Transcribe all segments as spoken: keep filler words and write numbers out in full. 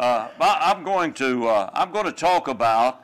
Uh, I'm going to uh, I'm going to talk about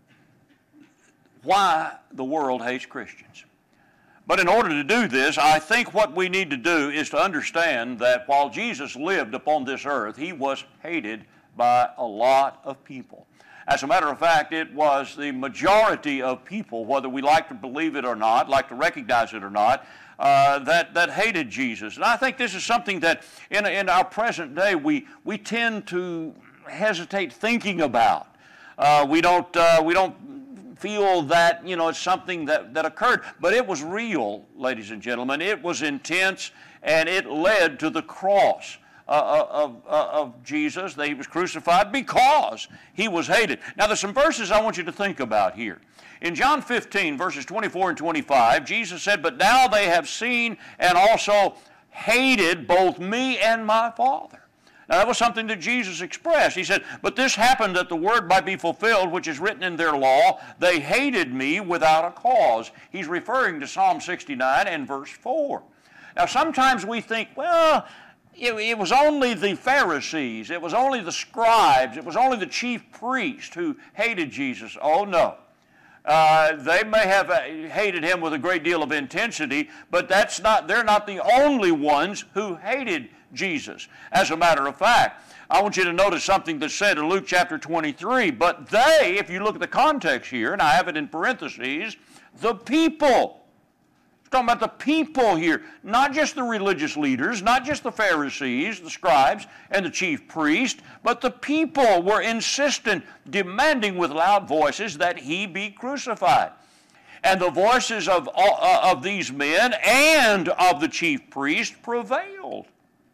why the world hates Christians. But in order to do this, I think what we need to do is to understand that while Jesus lived upon this earth, he was hated by a lot of people. As a matter of fact, it was the majority of people, whether we like to believe it or not, like to recognize it or not, uh, that, that hated Jesus. And I think this is something that in, in our present day we, we tend to hesitate thinking about. Uh, we don't, uh, we don't feel that, you know, it's something that, that occurred. But it was real, ladies and gentlemen. It was intense, and it led to the cross Uh, of, uh, of Jesus. That he was crucified because he was hated. Now there's some verses I want you to think about here. In John fifteen, verses twenty-four and twenty-five, Jesus said, "But now they have seen and also hated both me and my Father." Now that was something that Jesus expressed. He said, "But this happened that the word might be fulfilled, which is written in their law. They hated me without a cause." He's referring to Psalm sixty-nine and verse four. Now sometimes we think, well, It, it was only the Pharisees, it was only the scribes, it was only the chief priests who hated Jesus. Oh no. Uh, they may have hated him with a great deal of intensity, but that's not, they're not the only ones who hated Jesus. As a matter of fact, I want you to notice something that's said in Luke chapter twenty-three. But they, if you look at the context here, and I have it in parentheses, the people. Talking about the people here, not just the religious leaders, not just the Pharisees, the scribes, and the chief priest, but the people were insistent, demanding with loud voices that he be crucified. And the voices of, uh, of these men and of the chief priest prevailed.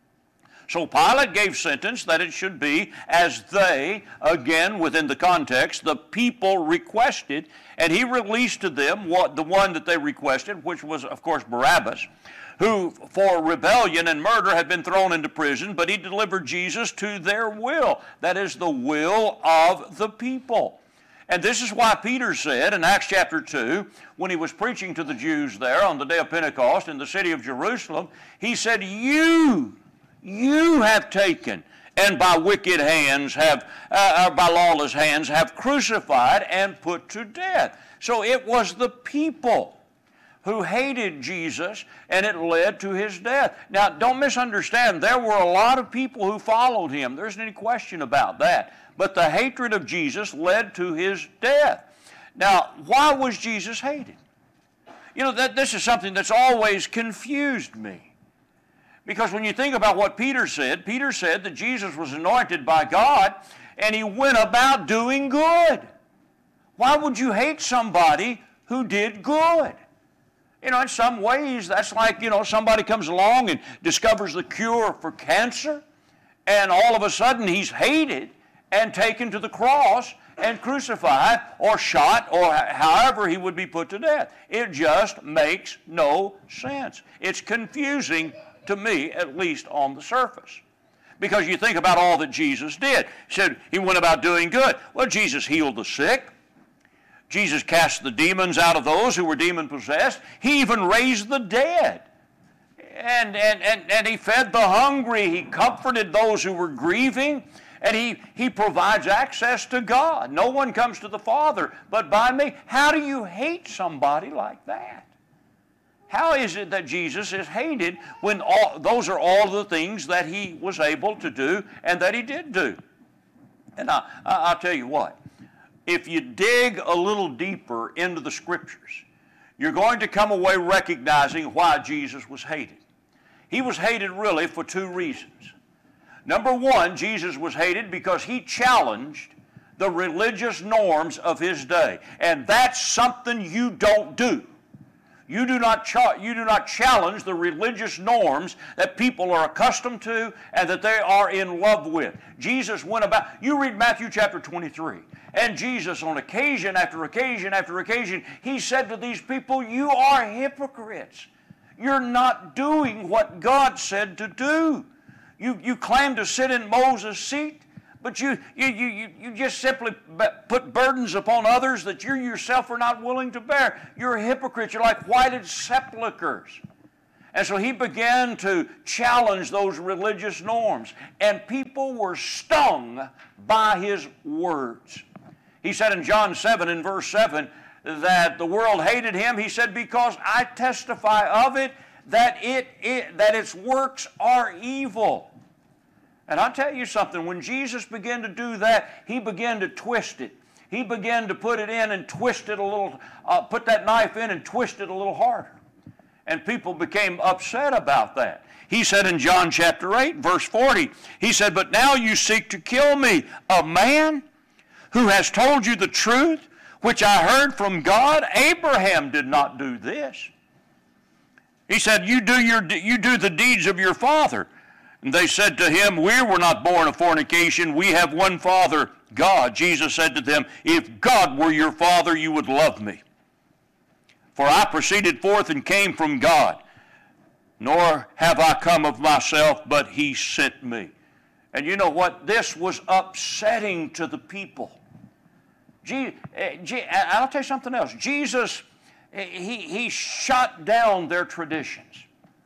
So Pilate gave sentence that it should be as they, again within the context, the people requested, and he released to them what the one that they requested, which was, of course, Barabbas, who for rebellion and murder had been thrown into prison, but he delivered Jesus to their will. That is the will of the people. And this is why Peter said in Acts chapter two, when he was preaching to the Jews there on the day of Pentecost in the city of Jerusalem, he said, you You have taken and by wicked hands have, uh, by lawless hands have crucified and put to death. So it was the people who hated Jesus, and it led to his death. Now, don't misunderstand. There were a lot of people who followed him. There isn't any question about that. But the hatred of Jesus led to his death. Now, why was Jesus hated? You know, that this is something that's always confused me. Because when you think about what Peter said, Peter said that Jesus was anointed by God and he went about doing good. Why would you hate somebody who did good? You know, in some ways, that's like, you know, somebody comes along and discovers the cure for cancer, and all of a sudden he's hated and taken to the cross and crucified or shot or however he would be put to death. It just makes no sense. It's confusing to me, at least on the surface. Because you think about all that Jesus did. He said he went about doing good. Well, Jesus healed the sick. Jesus cast the demons out of those who were demon-possessed. He even raised the dead. And, and, and, and he fed the hungry. He comforted those who were grieving. And he, he provides access to God. No one comes to the Father but by me. How do you hate somebody like that? How is it that Jesus is hated when all, those are all the things that he was able to do and that he did do? And I, I, I'll tell you what, if you dig a little deeper into the Scriptures, you're going to come away recognizing why Jesus was hated. He was hated really for two reasons. Number one, Jesus was hated because he challenged the religious norms of his day. And that's something you don't do. You do not cha- you do not challenge the religious norms that people are accustomed to and that they are in love with. Jesus went about, you read Matthew chapter twenty-three, and Jesus on occasion after occasion after occasion, he said to these people, you are hypocrites. You're not doing what God said to do. You, you claim to sit in Moses' seat, but you, you, you, you just simply put burdens upon others that you yourself are not willing to bear. You're a hypocrite. You're like whited sepulchres. And so he began to challenge those religious norms. And people were stung by his words. He said in John seven, in verse seven, that the world hated him. He said, because I testify of it, that, it, it, that its works are evil. And I'll tell you something, when Jesus began to do that, he began to twist it. He began to put it in and twist it a little, uh, put that knife in and twist it a little harder. And people became upset about that. He said in John chapter eight, verse forty, he said, but now you seek to kill me, a man who has told you the truth, which I heard from God. Abraham did not do this. He said, you do, your, you do the deeds of your father. And they said to him, we were not born of fornication. We have one Father, God. Jesus said to them, if God were your Father, you would love me. For I proceeded forth and came from God, nor have I come of myself, but he sent me. And you know what? This was upsetting to the people. Je- Je- I'll tell you something else. Jesus, he, he shot down their traditions.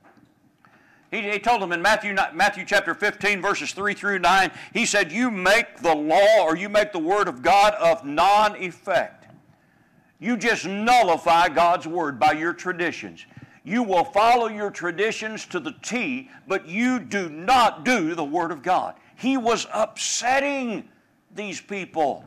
He, he told them in Matthew, Matthew chapter fifteen, verses three through nine, he said, you make the law or you make the word of God of non-effect. You just nullify God's word by your traditions. You will follow your traditions to the T, but you do not do the word of God. He was upsetting these people.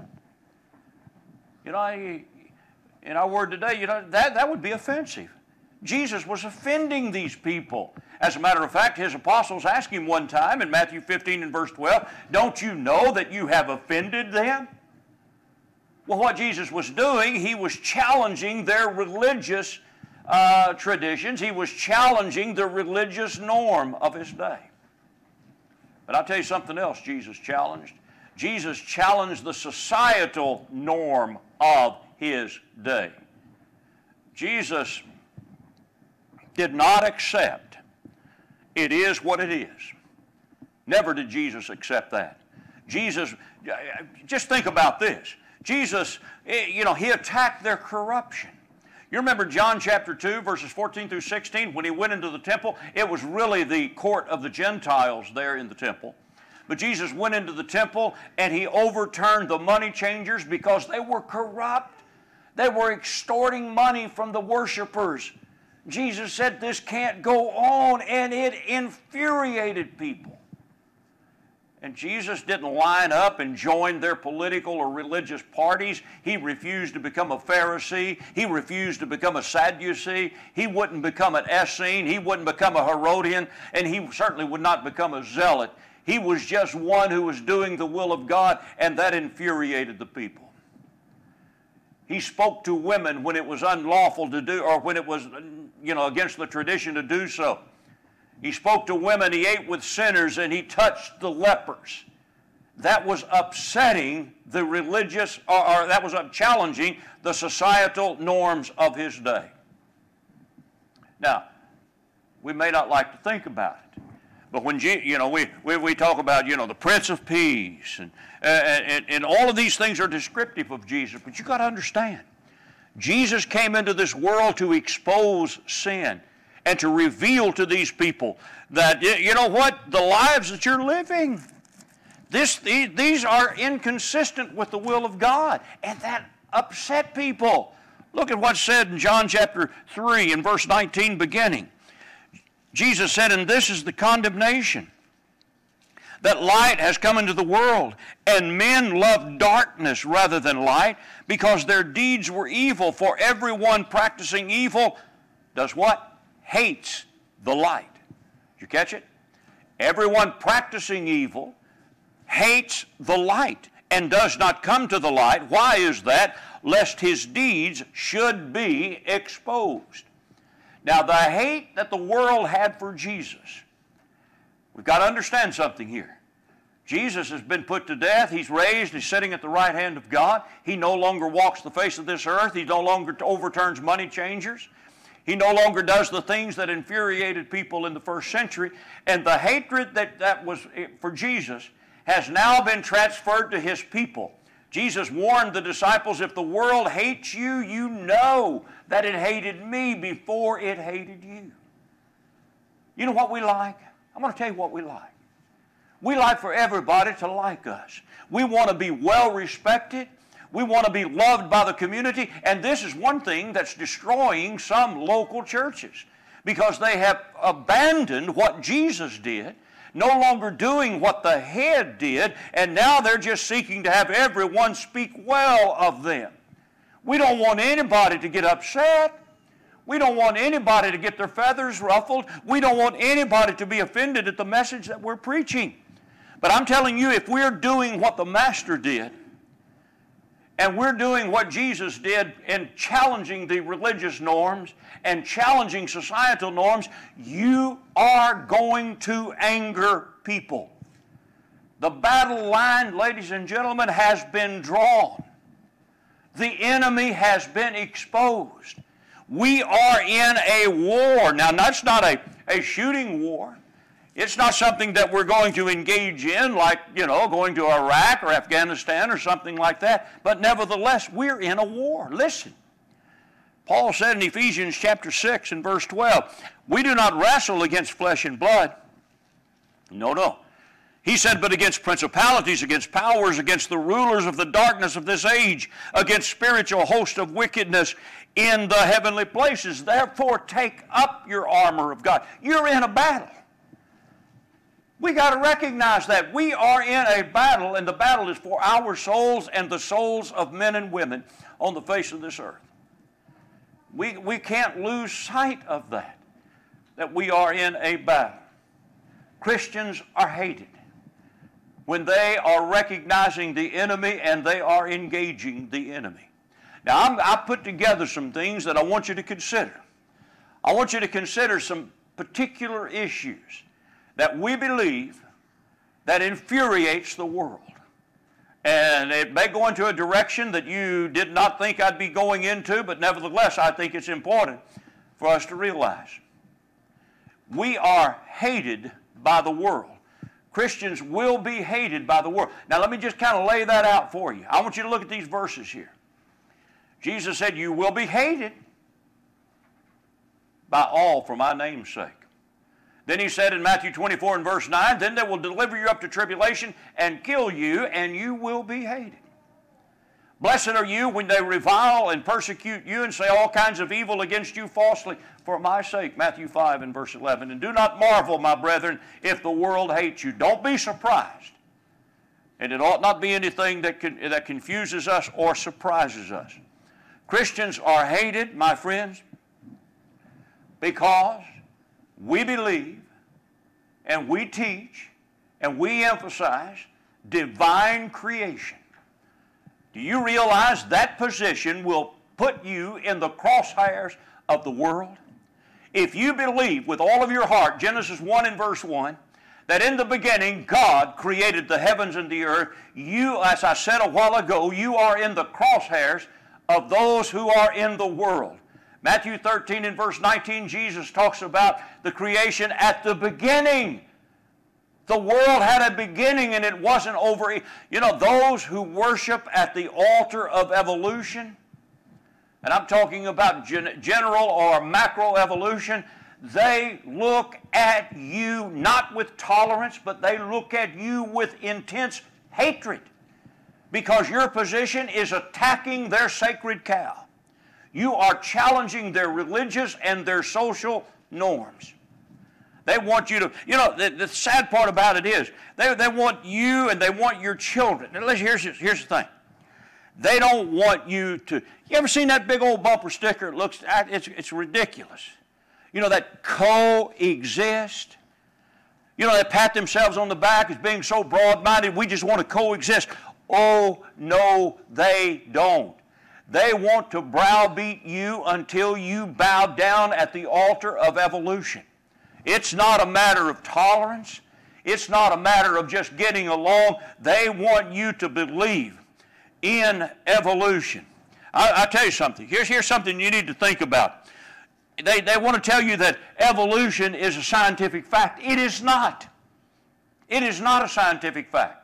You know, in our word today, you know, that, that would be offensive. Jesus was offending these people. As a matter of fact, his apostles asked him one time in Matthew fifteen and verse twelve, don't you know that you have offended them? Well, what Jesus was doing, he was challenging their religious uh, traditions. He was challenging the religious norm of his day. But I'll tell you something else Jesus challenged. Jesus challenged the societal norm of his day. Jesus did not accept, it is what it is. Never did Jesus accept that. Jesus, just think about this. Jesus, you know, he attacked their corruption. You remember John chapter two, verses fourteen through sixteen, when he went into the temple, it was really the court of the Gentiles there in the temple. But Jesus went into the temple and he overturned the money changers because they were corrupt. They were extorting money from the worshipers. Jesus said this can't go on, and it infuriated people. And Jesus didn't line up and join their political or religious parties. He refused to become a Pharisee. He refused to become a Sadducee. He wouldn't become an Essene. He wouldn't become a Herodian. And he certainly would not become a zealot. He was just one who was doing the will of God, and that infuriated the people. He spoke to women when it was unlawful to do, or when it was, you know, against the tradition to do so. He spoke to women, he ate with sinners, and he touched the lepers. That was upsetting the religious, or, or that was challenging the societal norms of his day. Now, we may not like to think about it, but when, you know, we, we, we talk about, you know, the Prince of Peace, and, and, and all of these things are descriptive of Jesus, but you got to understand, Jesus came into this world to expose sin and to reveal to these people that, you know what, the lives that you're living, this, these are inconsistent with the will of God, and that upset people. Look at what's said in John chapter three and verse nineteen beginning. Jesus said, and this is the condemnation, that light has come into the world, and men love darkness rather than light, because their deeds were evil. For everyone practicing evil does what? Hates the light. Did you catch it? Everyone practicing evil hates the light and does not come to the light. Why is that? Lest his deeds should be exposed. Now, the hate that the world had for Jesus, we've got to understand something here. Jesus has been put to death. He's raised. He's sitting at the right hand of God. He no longer walks the face of this earth. He no longer overturns money changers. He no longer does the things that infuriated people in the first century. And the hatred that, that was for Jesus has now been transferred to his people. Jesus warned the disciples, if the world hates you, you know that it hated me before it hated you. You know what we like? I'm going to tell you what we like. We like for everybody to like us. We want to be well respected. We want to be loved by the community. And this is one thing that's destroying some local churches, because they have abandoned what Jesus did, no longer doing what the head did, and now they're just seeking to have everyone speak well of them. We don't want anybody to get upset. We don't want anybody to get their feathers ruffled. We don't want anybody to be offended at the message that we're preaching. But I'm telling you, if we're doing what the Master did, and we're doing what Jesus did in challenging the religious norms and challenging societal norms, you are going to anger people. The battle line, ladies and gentlemen, has been drawn. The enemy has been exposed. We are in a war. Now, that's not a, a shooting war. It's not something that we're going to engage in like, you know, going to Iraq or Afghanistan or something like that. But nevertheless, we're in a war. Listen. Paul said in Ephesians chapter six and verse twelve, we do not wrestle against flesh and blood. No, no. He said, but against principalities, against powers, against the rulers of the darkness of this age, against spiritual hosts of wickedness in the heavenly places. Therefore, take up your armor of God. You're in a battle. We got to recognize that we are in a battle, and the battle is for our souls and the souls of men and women on the face of this earth. We, we can't lose sight of that, that we are in a battle. Christians are hated when they are recognizing the enemy and they are engaging the enemy. Now, I'm, I put together some things that I want you to consider. I want you to consider some particular issues that we believe that infuriates the world. And it may go into a direction that you did not think I'd be going into, but nevertheless, I think it's important for us to realize. We are hated by the world. Christians will be hated by the world. Now, let me just kind of lay that out for you. I want you to look at these verses here. Jesus said, you will be hated by all for my name's sake. Then he said in Matthew twenty-four and verse nine, then they will deliver you up to tribulation and kill you, and you will be hated. Blessed are you when they revile and persecute you and say all kinds of evil against you falsely for my sake. Matthew five and verse eleven. And do not marvel, my brethren, if the world hates you. Don't be surprised. And it ought not be anything that, can, that confuses us or surprises us. Christians are hated, my friends, because we believe and we teach and we emphasize divine creation. Do you realize that position will put you in the crosshairs of the world? If you believe with all of your heart, Genesis one and verse one, that in the beginning God created the heavens and the earth, you, as I said a while ago, you are in the crosshairs of those who are in the world. Matthew thirteen and verse nineteen, Jesus talks about the creation at the beginning. The world had a beginning and it wasn't over. You know, those who worship at the altar of evolution, and I'm talking about gen- general or macro evolution, they look at you not with tolerance, but they look at you with intense hatred, because your position is attacking their sacred cow. You are challenging their religious and their social norms. They want you to, you know, the, the sad part about it is, they, they want you and they want your children. Now, listen, here's, here's the thing. They don't want you to, you ever seen that big old bumper sticker? It looks, it's, it's ridiculous. You know, that coexist. You know, they pat themselves on the back as being so broad-minded, we just want to coexist. Oh, no, they don't. They want to browbeat you until you bow down at the altar of evolution. It's not a matter of tolerance. It's not a matter of just getting along. They want you to believe in evolution. I, I tell you something. Here's, here's something you need to think about. They, they want to tell you that evolution is a scientific fact. It is not. It is not a scientific fact.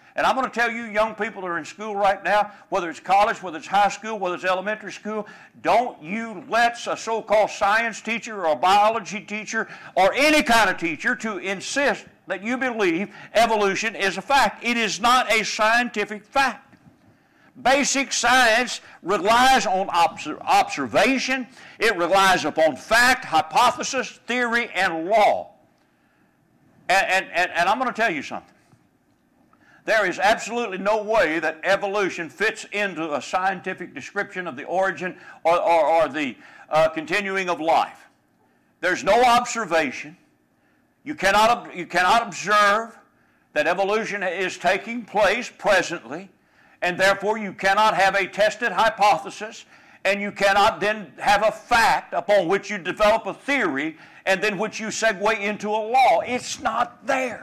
And I'm going to tell you, young people that are in school right now, whether it's college, whether it's high school, whether it's elementary school, don't you let a so-called science teacher or a biology teacher or any kind of teacher to insist that you believe evolution is a fact. It is not a scientific fact. Basic science relies on obser- observation. It relies upon fact, hypothesis, theory, and law. And, and, and, and I'm going to tell you something. There is absolutely no way that evolution fits into a scientific description of the origin or, or, or the uh, continuing of life. There's no observation. You cannot, you cannot observe that evolution is taking place presently, and therefore you cannot have a tested hypothesis, and you cannot then have a fact upon which you develop a theory, and then which you segue into a law. It's not there.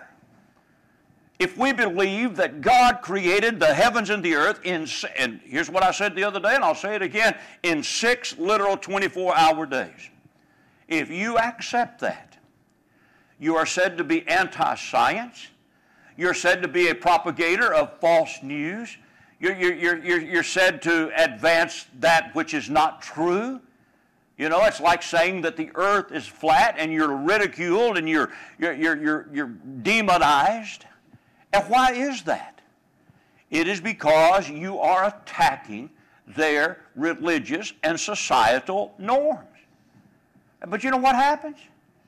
If we believe that God created the heavens and the earth in, and here's what I said the other day, and I'll say it again, in six literal twenty-four hour days. If you accept that, you are said to be anti-science. You're said to be a propagator of false news. You're, you're, you're, you're said to advance that which is not true. You know, it's like saying that the earth is flat and you're ridiculed and you're, you're, you're, you're, you're demonized. And why is that? It is because you are attacking their religious and societal norms. But you know what happens?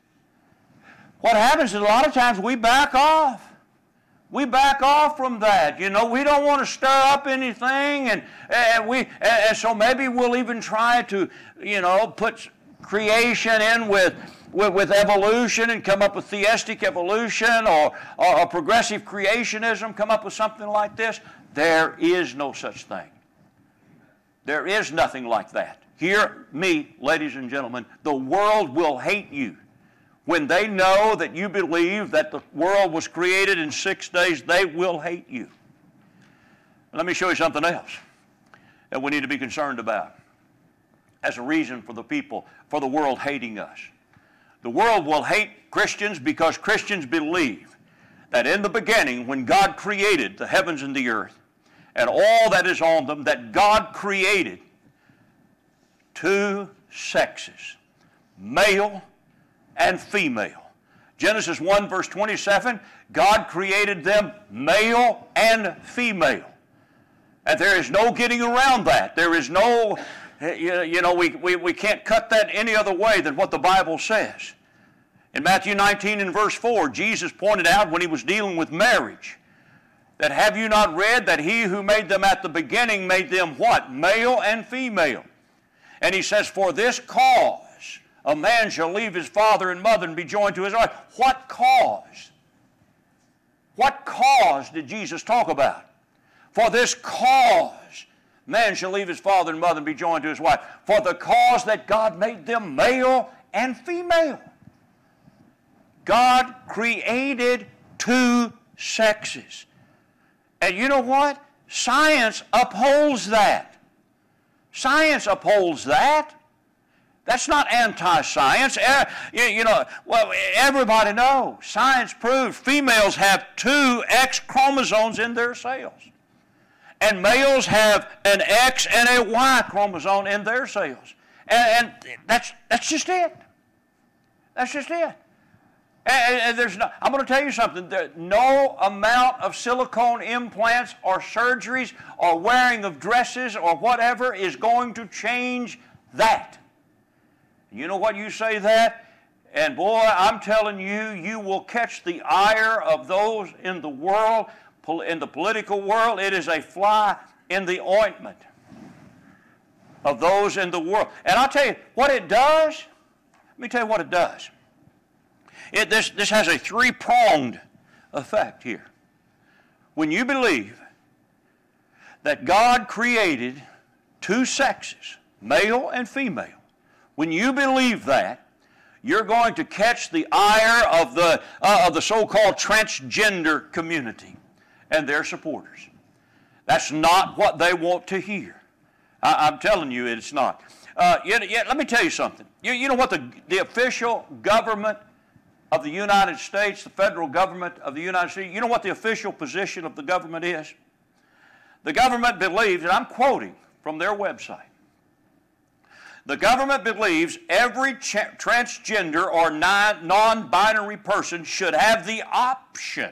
What happens is a lot of times we back off. We back off from that. You know, we don't want to stir up anything, and, and we and, and so maybe we'll even try to, you know, put creation in with With, with evolution and come up with theistic evolution or, or, or progressive creationism, come up with something like this. There is no such thing. There is nothing like that. Hear me, ladies and gentlemen, the world will hate you. When they know that you believe that the world was created in six days, they will hate you. Let me show you something else that we need to be concerned about as a reason for the people, for the world hating us. The world will hate Christians because Christians believe that in the beginning, when God created the heavens and the earth and all that is on them, that God created two sexes, male and female. Genesis one verse twenty-seven, God created them male and female. And there is no getting around that. There is no... You know, we, we, we can't cut that any other way than what the Bible says. In Matthew nineteen and verse four, Jesus pointed out when he was dealing with marriage, that have you not read that he who made them at the beginning made them what? Male and female. And he says, for this cause a man shall leave his father and mother and be joined to his wife. What cause? What cause did Jesus talk about? For this cause man shall leave his father and mother and be joined to his wife. For the cause that God made them male and female. God created two sexes. And you know what? Science upholds that. Science upholds that. That's not anti-science. You know, well, everybody knows. Science proves females have two X chromosomes in their cells. And males have an X and a Y chromosome in their cells. And, and that's, that's just it. That's just it. And, and there's no, I'm going to tell you something. There, no amount of silicone implants or surgeries or wearing of dresses or whatever is going to change that. You know what, you say that, and boy, I'm telling you, you will catch the ire of those in the world. In the political world, it is a fly in the ointment of those in the world. And I'll tell you what it does. Let me tell you what it does. It, this, this has a three-pronged effect here. When you believe that God created two sexes, male and female, when you believe that, you're going to catch the ire of the, uh, of the so-called transgender community and their supporters. That's not what they want to hear. I, I'm telling you it's not. Uh, yet, yet, let me tell you something. You, you know what the, the official government of the United States, the federal government of the United States, you know what the official position of the government is? The government believes, and I'm quoting from their website, the government believes every cha- transgender or non-binary person should have the option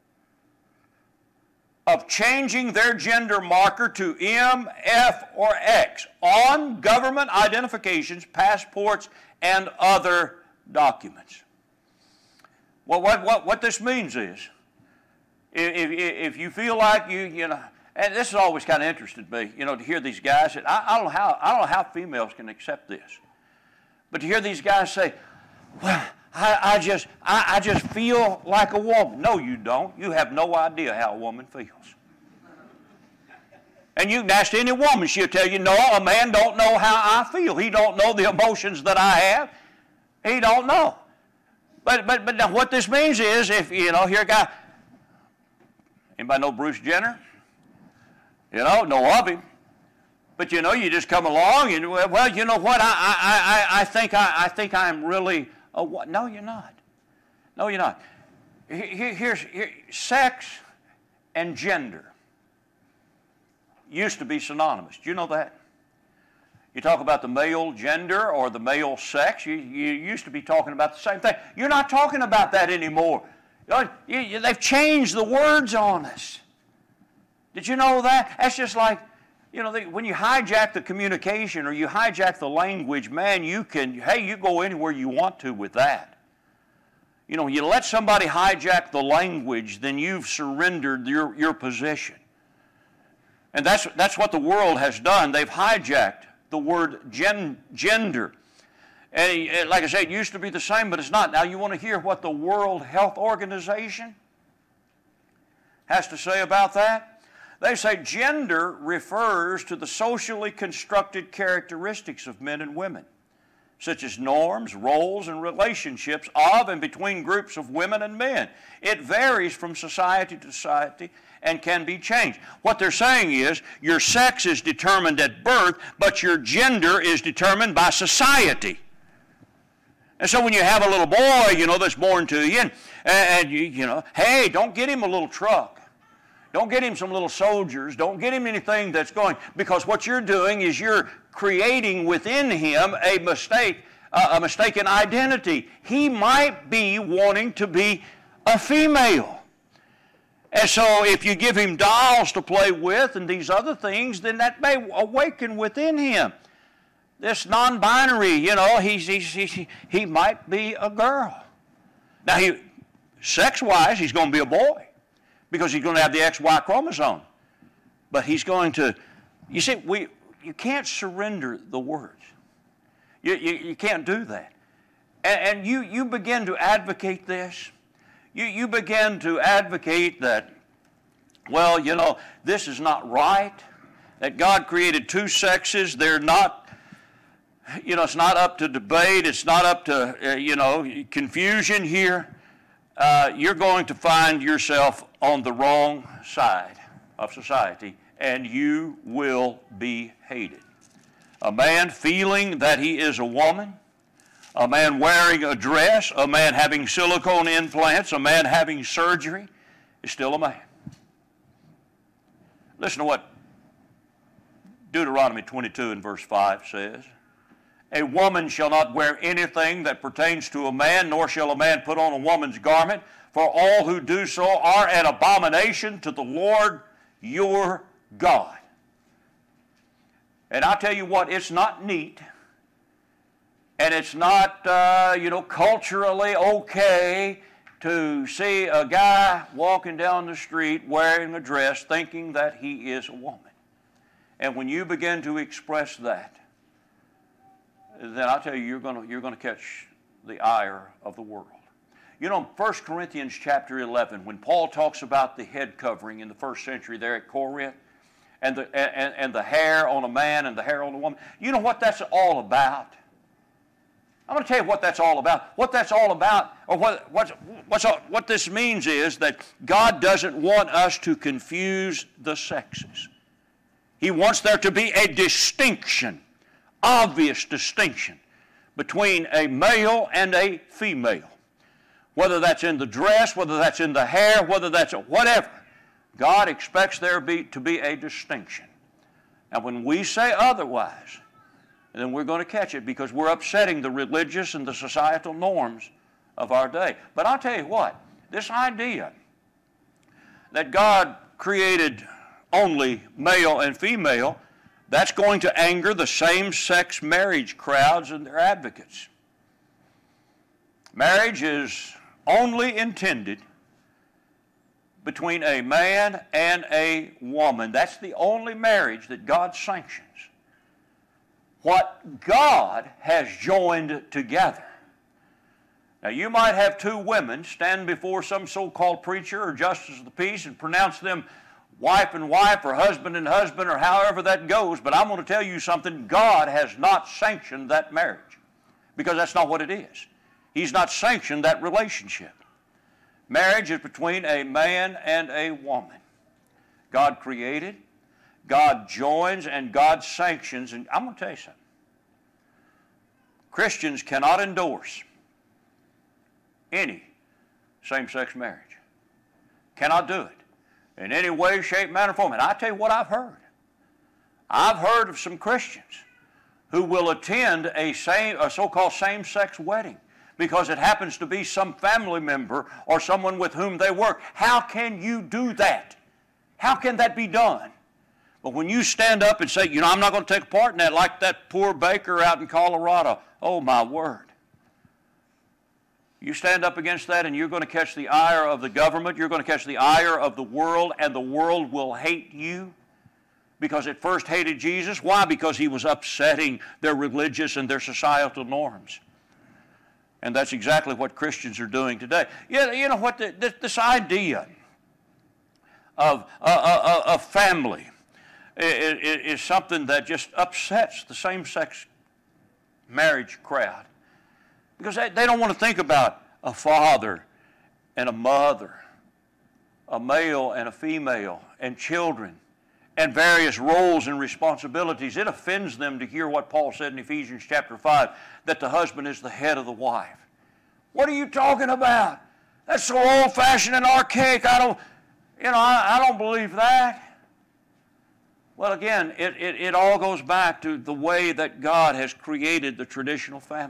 of changing their gender marker to M, F, or X on government identifications, passports, and other documents. Well, what, what, what this means is, if, if, if you feel like you, you know, and this has always kind of interested me, you know, to hear these guys. That I, I don't know how I don't know how females can accept this, but to hear these guys say, "Well, I, I just I, I just feel like a woman." No, you don't. You have no idea how a woman feels. And you can ask any woman; she'll tell you, "No, a man don't know how I feel. He don't know the emotions that I have. He don't know." But but but now what this means is, if you know, here a guy. Anybody know Bruce Jenner? You know, know of him. But you know, you just come along and, well, you know what, I I, I, I think I, I think I'm really a what? No, you're not. No, you're not. Here, here's here, sex and gender used to be synonymous. Do you know that? You talk about the male gender or the male sex, you, you used to be talking about the same thing. You're not talking about that anymore. You know, you, you, they've changed the words on us. Did you know that? That's just like, you know, when you hijack the communication or you hijack the language, man, you can, hey, you go anywhere you want to with that. You know, you let somebody hijack the language, then you've surrendered your, your position. And that's, that's what the world has done. They've hijacked the word gen, gender. And like I said, it used to be the same, but it's not. Now you want to hear what the World Health Organization has to say about that? They say gender refers to the socially constructed characteristics of men and women, such as norms, roles, and relationships of and between groups of women and men. It varies from society to society and can be changed. What they're saying is your sex is determined at birth, but your gender is determined by society. And so when you have a little boy, you know, that's born to you, and, and you, you know, hey, don't get him a little truck. Don't get him some little soldiers. Don't get him anything that's going, because what you're doing is you're creating within him a mistake, uh, a mistaken identity. He might be wanting to be a female. And so if you give him dolls to play with and these other things, then that may awaken within him this non-binary, you know, he's, he's, he's, he might be a girl. Now, he, sex-wise, he's going to be a boy, because he's going to have the X Y chromosome. But he's going to, you see, we, you can't surrender the words. You, you, you can't do that. And, and you, you begin to advocate this. You, you begin to advocate that, well, you know, this is not right, that God created two sexes. They're not, you know, it's not up to debate. It's not up to, uh, you know, confusion here. Uh, you're going to find yourself on the wrong side of society, and you will be hated. A man feeling that he is a woman, a man wearing a dress, a man having silicone implants, a man having surgery is still a man. Listen to what Deuteronomy twenty-two and verse five says. A woman shall not wear anything that pertains to a man, nor shall a man put on a woman's garment, for all who do so are an abomination to the Lord your God. And I tell you what, it's not neat, and it's not, uh, you know, culturally okay to see a guy walking down the street wearing a dress thinking that he is a woman. And when you begin to express that, then I'll tell you, you're going to you're going to catch the ire of the world. You know, First Corinthians chapter eleven, when Paul talks about the head covering in the first century there at Corinth, and the and, and the hair on a man and the hair on a woman, you know what that's all about? I'm going to tell you what that's all about. What that's all about, or what what's, what's all, what this means is that God doesn't want us to confuse the sexes. He wants there to be a distinction. Obvious distinction between a male and a female. whether that's in the dress, whether that's in the hair, whether that's whatever. God expects there be, to be a distinction. And when we say otherwise, then we're going to catch it because we're upsetting the religious and the societal norms of our day. But I'll tell you what, this idea that God created only male and female, that's going to anger the same-sex marriage crowds and their advocates. Marriage is only intended between a man and a woman. That's the only marriage that God sanctions. What God has joined together. Now, you might have two women stand before some so-called preacher or justice of the peace and pronounce them wife and wife or husband and husband or however that goes, but I'm going to tell you something. God has not sanctioned that marriage because that's not what it is. He's not sanctioned that relationship. Marriage is between a man and a woman. God created, God joins, and God sanctions. And I'm going to tell you something. Christians cannot endorse any same-sex marriage. Cannot do it in any way, shape, manner, form. And I tell you what I've heard. I've heard of some Christians who will attend a, same, a so-called same-sex wedding because it happens to be some family member or someone with whom they work. How can you do that? How can that be done? But when you stand up and say, you know, I'm not going to take part in that, like that poor baker out in Colorado, oh my word. You stand up against that and you're going to catch the ire of the government, you're going to catch the ire of the world, and the world will hate you because it first hated Jesus. Why? Because he was upsetting their religious and their societal norms. And that's exactly what Christians are doing today. You, you know what, the, this, this idea of a uh, uh, uh, family is, is something that just upsets the same-sex marriage crowd. Because they, they don't want to think about a father and a mother, a male and a female, and children, and various roles and responsibilities. It offends them to hear what Paul said in Ephesians chapter five, that the husband is the head of the wife. What are you talking about? That's so old-fashioned and archaic. I don't, you know, I, I don't believe that. Well, again, it, it, it all goes back to the way that God has created the traditional family.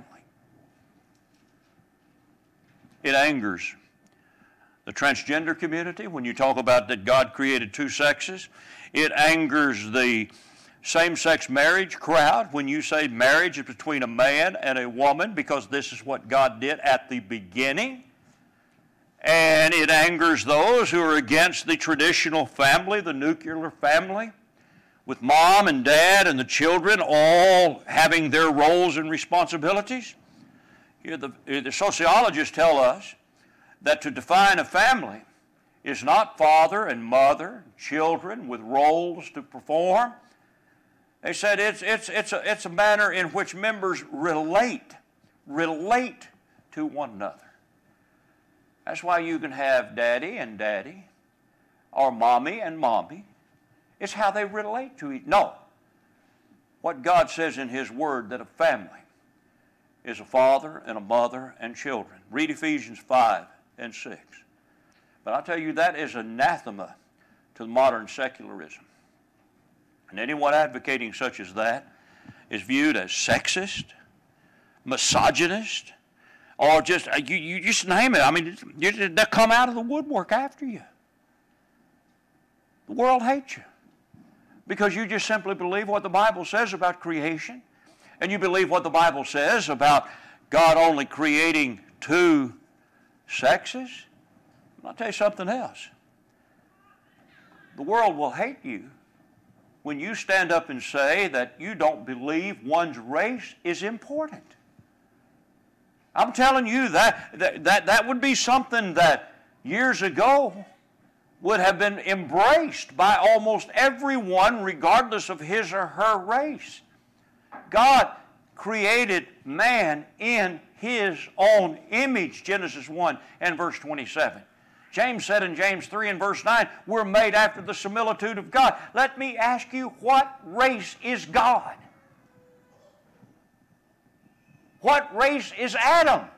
It angers the transgender community when you talk about that God created two sexes. It angers the same-sex marriage crowd when you say marriage is between a man and a woman because this is what God did at the beginning. And it angers those who are against the traditional family, the nuclear family, with mom and dad and the children all having their roles and responsibilities. Here the, the sociologists tell us that to define a family is not father and mother, children with roles to perform. They said it's, it's, it's, a, it's a manner in which members relate, relate to one another. That's why you can have daddy and daddy, or mommy and mommy. It's how they relate to each other. No. What God says in His Word, that a family is a father and a mother and children. Read Ephesians five and six. But I'll tell you, that is anathema to modern secularism. And anyone advocating such as that is viewed as sexist, misogynist, or just, you, you just name it. I mean, you, they'll come out of the woodwork after you. The world hates you because you just simply believe what the Bible says about creation, and you believe what the Bible says about God only creating two sexes. I'll tell you something else. The world will hate you when you stand up and say that you don't believe one's race is important. I'm telling you that that, that, that would be something that years ago would have been embraced by almost everyone regardless of his or her race. God created man in His own image, Genesis one and verse twenty-seven. James said in James three and verse nine, we're made after the similitude of God. Let me ask you, what race is God? What race is Adam?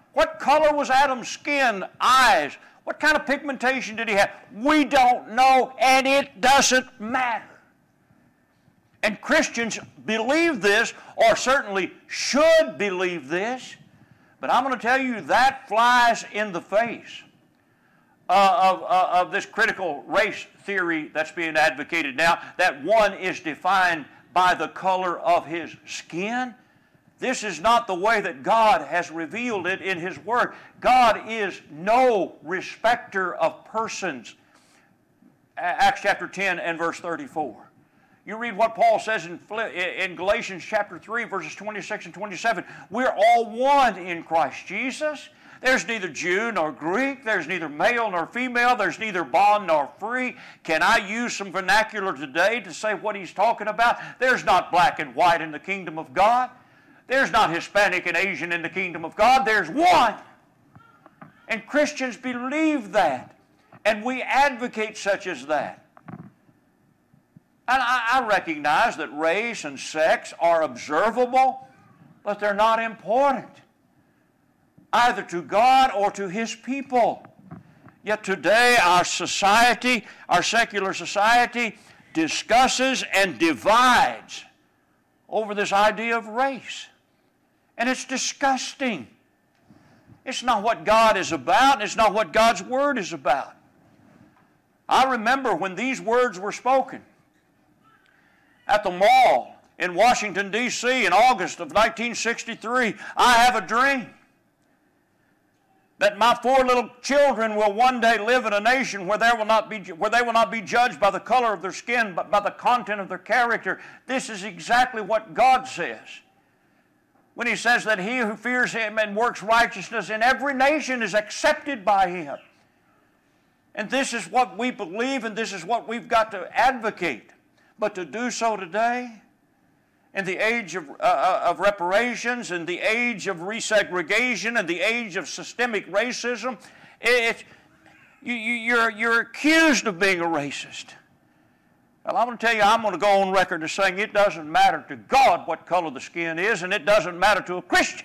What color was Adam's skin, eyes? What kind of pigmentation did he have? We don't know, and it doesn't matter. And Christians believe this, or certainly should believe this, but I'm going to tell you that flies in the face uh, of, uh, of this critical race theory that's being advocated now, that one is defined by the color of his skin. This is not the way that God has revealed it in His Word. God is no respecter of persons. Acts chapter ten and verse thirty-four. You read what Paul says in, in Galatians chapter three, verses twenty-six and twenty-seven. We're all one in Christ Jesus. There's neither Jew nor Greek. There's neither male nor female. There's neither bond nor free. Can I use some vernacular today to say what he's talking about? There's not black and white in the kingdom of God. There's not Hispanic and Asian in the kingdom of God. There's one. And Christians believe that. And we advocate such as that. And I, I recognize that race and sex are observable, but they're not important, either to God or to His people. Yet today our society, our secular society, discusses and divides over this idea of race. And it's disgusting. It's not what God is about, and it's not what God's Word is about. I remember when these words were spoken at the mall in Washington, D C in August of nineteen sixty-three. I have a dream that my four little children will one day live in a nation where there will not be, where they will not be judged by the color of their skin, but by the content of their character. This is exactly what God says when He says that he who fears Him and works righteousness in every nation is accepted by Him. And this is what we believe, and this is what we've got to advocate. But to do so today, in the age of, uh, of reparations, in the age of resegregation, in the age of systemic racism, it, you, you, you're, you're accused of being a racist. Well, I'm going to tell you, I'm going to go on record as saying it doesn't matter to God what color the skin is, and it doesn't matter to a Christian.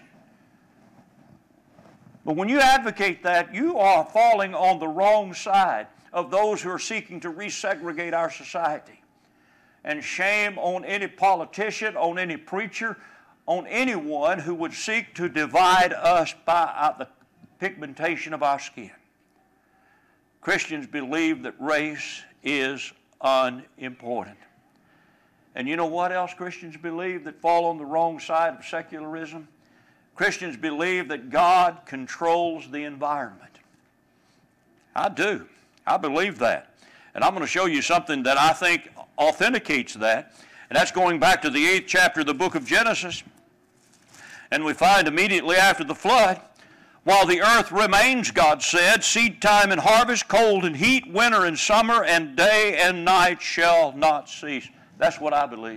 But when you advocate that, you are falling on the wrong side of those who are seeking to resegregate our society. And shame on any politician, on any preacher, on anyone who would seek to divide us by the pigmentation of our skin. Christians believe that race is unimportant. And you know what else Christians believe that fall on the wrong side of secularism? Christians believe that God controls the environment. I do. I believe that. And I'm going to show you something that I think authenticates that. And that's going back to the eighth chapter of the book of Genesis. And we find immediately after the flood, while the earth remains, God said, seed time and harvest, cold and heat, winter and summer, and day and night shall not cease. That's what I believe.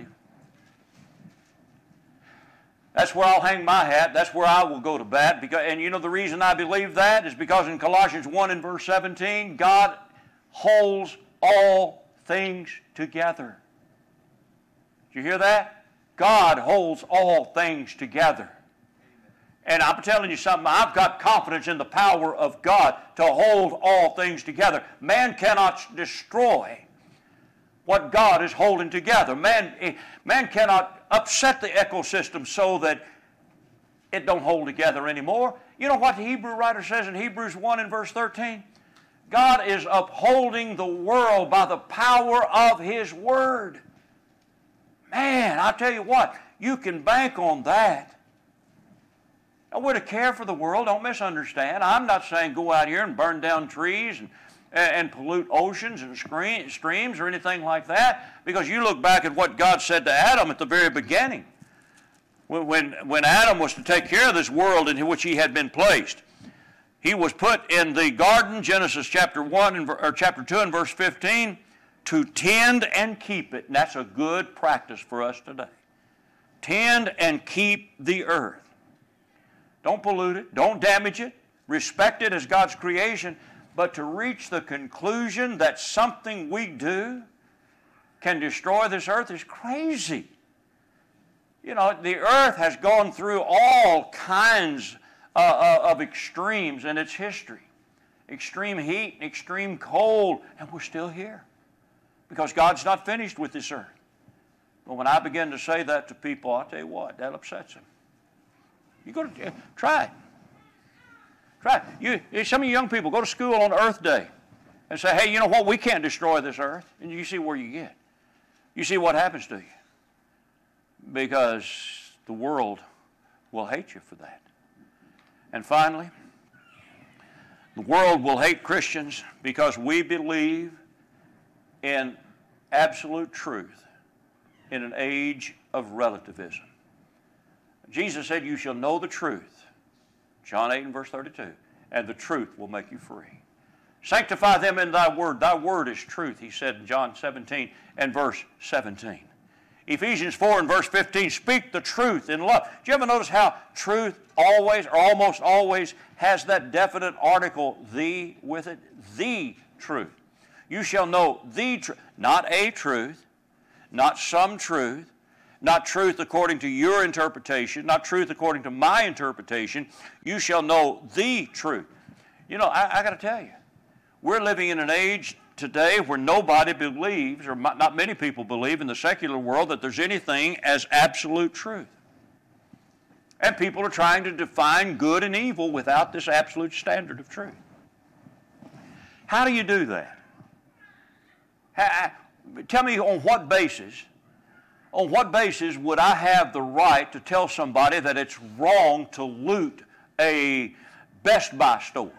That's where I'll hang my hat. That's where I will go to bat. Because, and you know the reason I believe that is because in Colossians one and verse seventeen, God holds all things together. Did you hear that? God holds all things together. And I'm telling you something, I've got confidence in the power of God to hold all things together. Man cannot destroy what God is holding together. Man, man cannot upset the ecosystem so that it don't hold together anymore. You know what the Hebrew writer says in Hebrews one and verse thirteen? God is upholding the world by the power of His Word. Man, I tell you what, you can bank on that. Now, we're to care for the world, don't misunderstand. I'm not saying go out here and burn down trees and, and pollute oceans and streams or anything like that, because you look back at what God said to Adam at the very beginning, when, when Adam was to take care of this world in which he had been placed. He was put in the garden, Genesis chapter one and, or chapter two and verse fifteen, to tend and keep it. And that's a good practice for us today. Tend and keep the earth. Don't pollute it. Don't damage it. Respect it as God's creation. But to reach the conclusion that something we do can destroy this earth is crazy. You know, the earth has gone through all kinds uh, uh, of extremes in its history. Extreme heat and extreme cold, and we're still here. Because God's not finished with this earth. But when I begin to say that to people, I'll tell you what, that upsets them. You go to, uh, try it. Try it. You, some of you young people go to school on Earth Day and say, hey, you know what, we can't destroy this earth. And you see where you get. You see what happens to you. Because the world will hate you for that. And finally, the world will hate Christians because we believe in absolute truth in an age of relativism. Jesus said, you shall know the truth, John eight and verse thirty-two, and the truth will make you free. Sanctify them in thy word. Thy word is truth, he said in John seventeen and verse seventeen. Ephesians four and verse fifteen, speak the truth in love. Do you ever notice how truth always or almost always has that definite article, the, with it? The truth. You shall know the truth, not a truth, not some truth, not truth according to your interpretation, not truth according to my interpretation. You shall know the truth. You know, I, I got to tell you, we're living in an age today where nobody believes, or not many people believe in the secular world, that there's anything as absolute truth. And people are trying to define good and evil without this absolute standard of truth. How do you do that? How, tell me on what basis, on what basis would I have the right to tell somebody that it's wrong to loot a Best Buy store?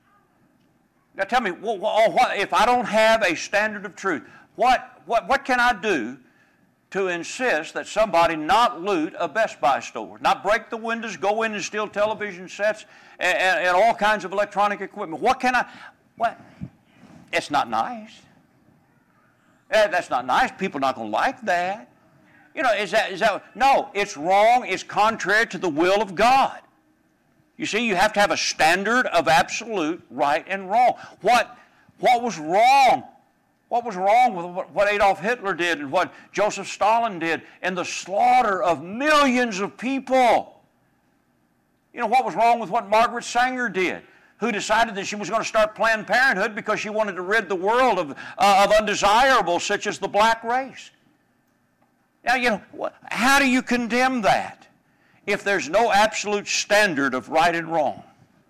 Now tell me, what, what, if I don't have a standard of truth, what, what, what can I do to insist that somebody not loot a Best Buy store, not break the windows, go in and steal television sets and, and, and all kinds of electronic equipment? What can I, what? It's not nice. That's not nice. People are not going to like that. You know, is that, is that, no, it's wrong. It's contrary to the will of God. You see, you have to have a standard of absolute right and wrong. What, what was wrong? What was wrong with what Adolf Hitler did and what Joseph Stalin did and the slaughter of millions of people? You know, what was wrong with what Margaret Sanger did, who decided that she was going to start Planned Parenthood because she wanted to rid the world of, uh, of undesirables such as the black race? Now, you know, how do you condemn that if there's no absolute standard of right and wrong?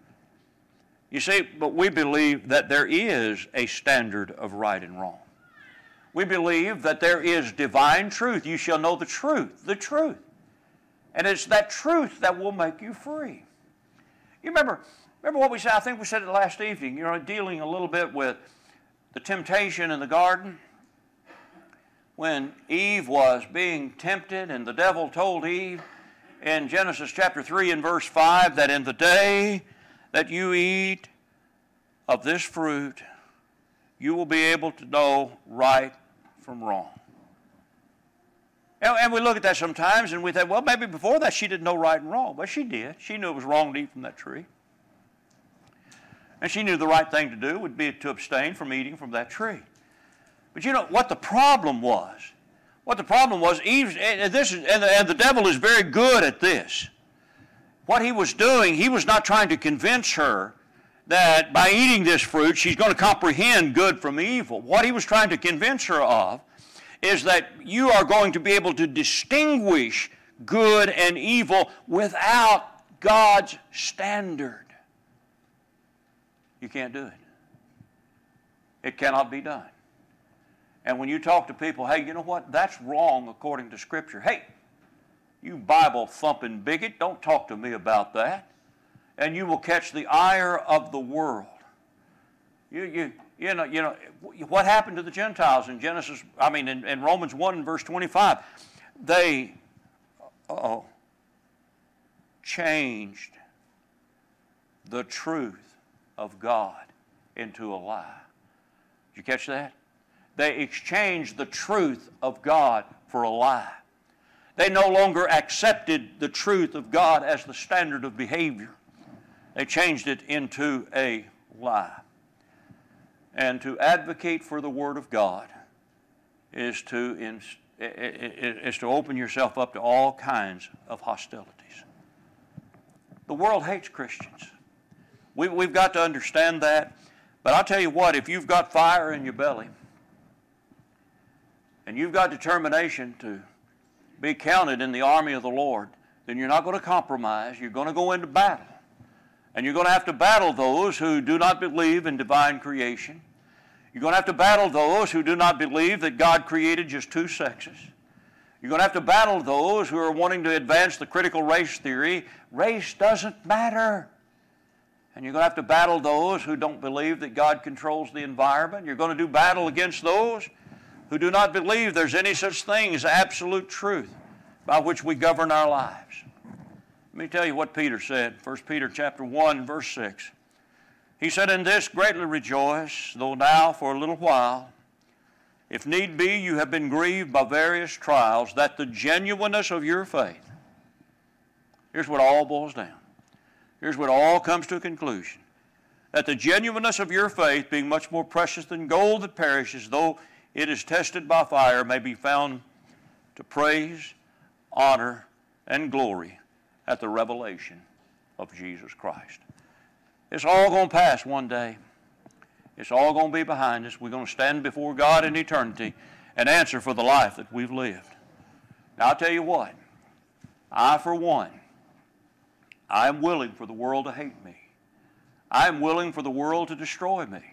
You see, but we believe that there is a standard of right and wrong. We believe that there is divine truth. You shall know the truth, the truth. And it's that truth that will make you free. You remember, remember what we said, I think we said it last evening, you know, dealing a little bit with the temptation in the garden. When Eve was being tempted and the devil told Eve in Genesis chapter three and verse five that in the day that you eat of this fruit, you will be able to know right from wrong. And, and we look at that sometimes and we think, well, maybe before that she didn't know right and wrong. But she did. She knew it was wrong to eat from that tree. And she knew the right thing to do would be to abstain from eating from that tree. But you know what the problem was? What the problem was, Eve, and, this is, and, the, and the devil is very good at this. What he was doing, he was not trying to convince her that by eating this fruit, she's going to comprehend good from evil. What he was trying to convince her of is that you are going to be able to distinguish good and evil without God's standard. You can't do it. It cannot be done. And when you talk to people, hey, you know what? That's wrong according to Scripture. Hey, you Bible-thumping bigot, don't talk to me about that. And you will catch the ire of the world. You, you, you know, you know what happened to the Gentiles in Genesis, I mean, in, in Romans one and verse twenty-five? They, uh-oh, changed the truth of God into a lie. Did you catch that? They exchanged the truth of God for a lie. They no longer accepted the truth of God as the standard of behavior. They changed it into a lie. And to advocate for the Word of God is to, is to open yourself up to all kinds of hostilities. The world hates Christians. We, we've got to understand that. But I'll tell you what, if you've got fire in your belly and you've got determination to be counted in the army of the Lord, then you're not going to compromise. You're going to go into battle. And you're going to have to battle those who do not believe in divine creation. You're going to have to battle those who do not believe that God created just two sexes. You're going to have to battle those who are wanting to advance the critical race theory. Race doesn't matter. And you're going to have to battle those who don't believe that God controls the environment. You're going to do battle against those who do not believe there's any such thing as absolute truth by which we govern our lives. Let me tell you what Peter said, First Peter chapter one, verse six. He said, "In this greatly rejoice, though now for a little while, if need be, you have been grieved by various trials, that the genuineness of your faith," here's what all boils down. Here's what all comes to a conclusion. "That the genuineness of your faith, being much more precious than gold that perishes, though it is tested by fire, may be found to praise, honor, and glory at the revelation of Jesus Christ." It's all going to pass one day. It's all going to be behind us. We're going to stand before God in eternity and answer for the life that we've lived. Now, I'll tell you what. I, for one, I am willing for the world to hate me. I am willing for the world to destroy me.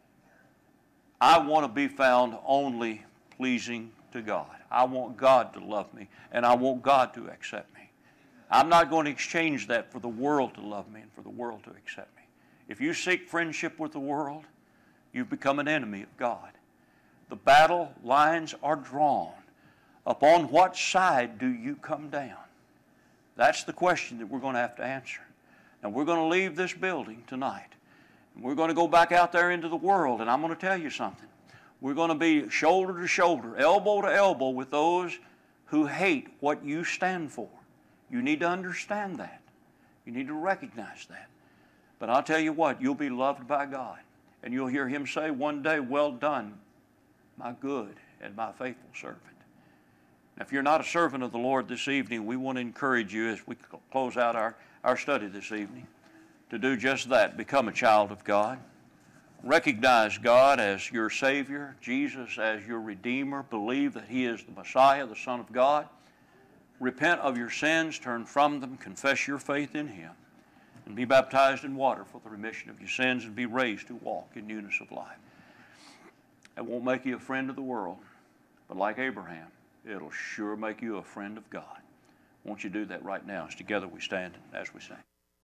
I want to be found only pleasing to God. I want God to love me, and I want God to accept me. I'm not going to exchange that for the world to love me and for the world to accept me. If you seek friendship with the world, you've become an enemy of God. The battle lines are drawn. Upon what side do you come down? That's the question that we're going to have to answer. Now, we're going to leave this building tonight. And we're going to go back out there into the world, and I'm going to tell you something. We're going to be shoulder to shoulder, elbow to elbow with those who hate what you stand for. You need to understand that. You need to recognize that. But I'll tell you what, you'll be loved by God. And you'll hear Him say one day, "Well done, my good and my faithful servant." Now, if you're not a servant of the Lord this evening, we want to encourage you as we close out our, our study this evening to do just that. Become a child of God. Recognize God as your Savior, Jesus as your Redeemer. Believe that He is the Messiah, the Son of God. Repent of your sins, turn from them, confess your faith in Him, and be baptized in water for the remission of your sins and be raised to walk in newness of life. It won't make you a friend of the world, but like Abraham, it'll sure make you a friend of God. Won't you do that right now as together we stand as we sing?